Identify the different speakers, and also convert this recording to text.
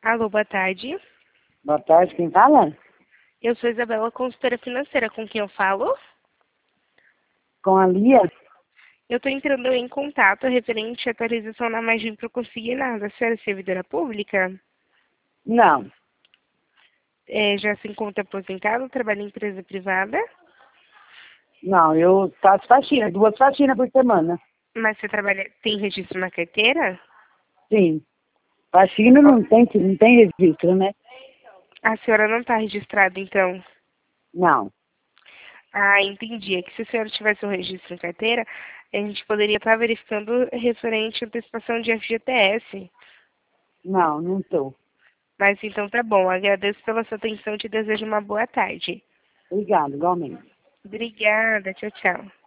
Speaker 1: Alô, boa tarde.
Speaker 2: Boa tarde, quem fala?
Speaker 1: Eu sou Isabela, consultora financeira. Com quem eu falo?
Speaker 2: Com a Lia?
Speaker 1: Eu estou entrando em contato referente à atualização na margem para eu conseguir nada. A senhora é servidora pública?
Speaker 2: Não,
Speaker 1: Já se encontra aposentado, trabalha em empresa privada?
Speaker 2: não, eu faço faxina, 2 faxinas por semana.
Speaker 1: Mas você tem registro na carteira?
Speaker 2: Sim. Faxina não tem registro, né?
Speaker 1: A senhora não está registrada, então?
Speaker 2: Não,
Speaker 1: Ah, entendi. É que se a senhora tivesse um registro em carteira, a gente poderia estar verificando referente à antecipação de FGTS.
Speaker 2: não tô.
Speaker 1: Mas então tá bom. Agradeço pela sua atenção e te desejo uma boa tarde.
Speaker 2: Obrigada, igualmente.
Speaker 1: Obrigada. Tchau, tchau.